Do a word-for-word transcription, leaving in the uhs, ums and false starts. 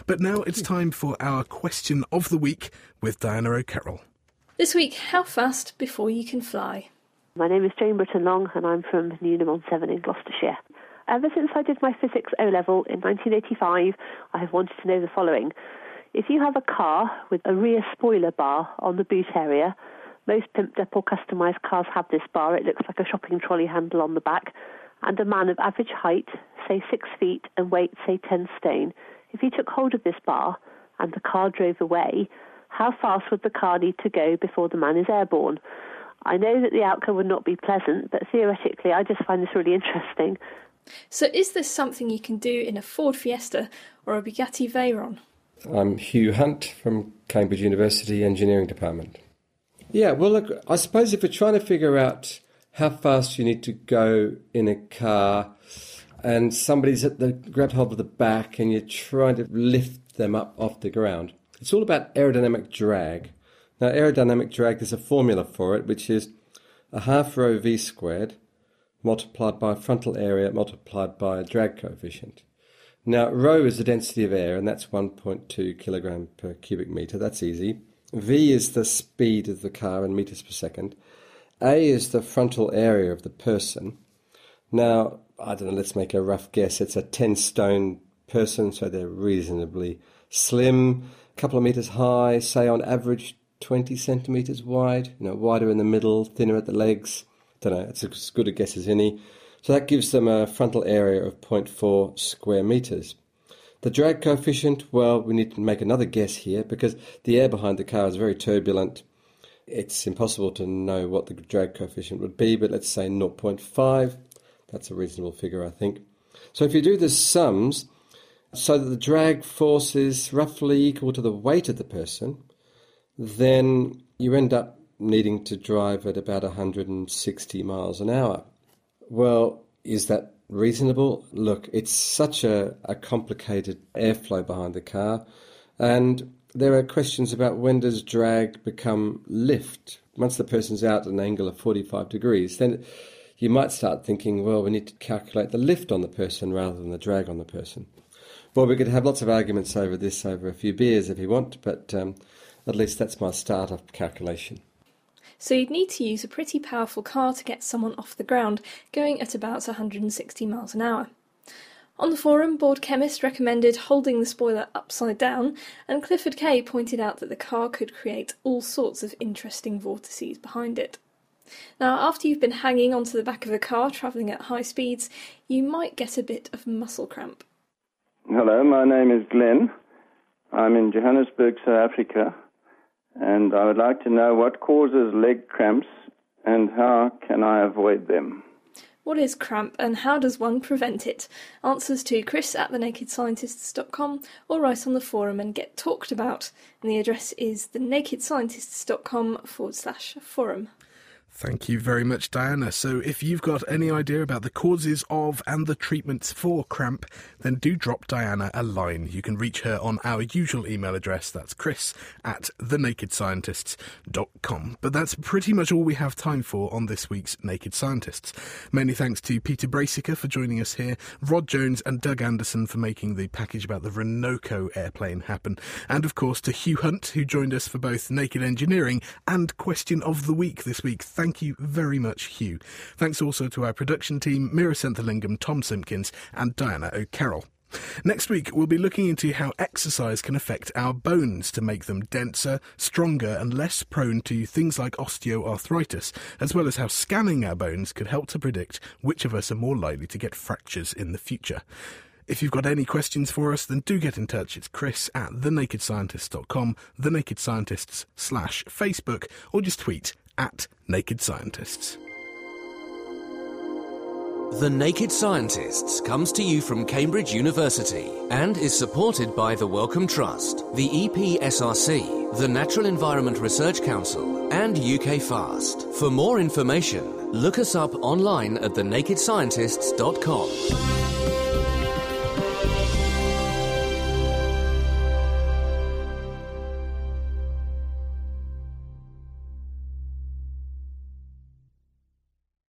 But now it's time for our question of the week with Diana O'Carroll. This week, how fast before you can fly? My name is Jane Britton-Long and I'm from Newnham on Severn in Gloucestershire. Ever since I did my physics O-level in nineteen eighty-five, I have wanted to know the following. If you have a car with a rear spoiler bar on the boot area, most pimped up or customised cars have this bar. It looks like a shopping trolley handle on the back. And a man of average height, say six feet, and weight, say ten stone, if he took hold of this bar and the car drove away, how fast would the car need to go before the man is airborne? I know that the outcome would not be pleasant, but theoretically I just find this really interesting. So is this something you can do in a Ford Fiesta or a Bugatti Veyron? I'm Hugh Hunt from Cambridge University Engineering Department. Yeah, well, look, I suppose if we're trying to figure out how fast you need to go in a car and somebody's at the grabbed hold of the back and you're trying to lift them up off the ground, it's all about aerodynamic drag. Now, aerodynamic drag, there's a formula for it, which is a half rho v squared multiplied by frontal area multiplied by a drag coefficient. Now, rho is the density of air, and that's one point two kilogram per cubic metre. That's easy. V is the speed of the car in metres per second. A is the frontal area of the person. Now, I don't know, let's make a rough guess. It's a ten-stone person, so they're reasonably slim, a couple of metres high, say on average twenty centimetres wide, you know, wider in the middle, thinner at the legs. Don't know, it's as good a guess as any. So that gives them a frontal area of zero point four square metres. The drag coefficient, well, we need to make another guess here because the air behind the car is very turbulent. It's impossible to know what the drag coefficient would be, but let's say zero point five. That's a reasonable figure, I think. So if you do the sums, so that the drag force is roughly equal to the weight of the person, then you end up needing to drive at about one hundred sixty miles an hour. Well, is that reasonable? Look, it's such a, a complicated airflow behind the car, and there are questions about when does drag become lift. Once the person's out at an angle of forty-five degrees, then you might start thinking, well, we need to calculate the lift on the person rather than the drag on the person. Well, we could have lots of arguments over this over a few beers if you want, but um, at least that's my start-up calculation. So you'd need to use a pretty powerful car to get someone off the ground, going at about one hundred sixty miles an hour. On the forum, Board Chemist recommended holding the spoiler upside down, and Clifford Kay pointed out that the car could create all sorts of interesting vortices behind it. Now, after you've been hanging onto the back of a car travelling at high speeds, you might get a bit of muscle cramp. Hello, my name is Glenn. I'm in Johannesburg, South Africa, and I would like to know what causes leg cramps and how can I avoid them. What is cramp and how does one prevent it? Answers to Chris at the naked scientists dot com or write on the forum and get talked about. And the address is the naked scientists dot com forward slash forum. Thank you very much, Diana. So if you've got any idea about the causes of and the treatments for cramp, then do drop Diana a line. You can reach her on our usual email address. That's chris at the naked scientists dot com. But that's pretty much all we have time for on this week's Naked Scientists. Many thanks to Peter Brassica for joining us here, Rod Jones and Doug Anderson for making the package about the Renoco airplane happen, and of course to Hugh Hunt, who joined us for both Naked Engineering and Question of the Week this week. Thank you very much, Hugh. Thanks also to our production team, Mira Senthalingam, Tom Simpkins and Diana O'Carroll. Next week, we'll be looking into how exercise can affect our bones to make them denser, stronger and less prone to things like osteoarthritis, as well as how scanning our bones could help to predict which of us are more likely to get fractures in the future. If you've got any questions for us, then do get in touch. It's chris at the naked scientists dot com, The Naked Scientists slash Facebook, or just tweet at Naked Scientists. The Naked Scientists comes to you from Cambridge University and is supported by the Wellcome Trust, the E P S R C, the Natural Environment Research Council and U K FAST. For more information, look us up online at the naked scientists dot com.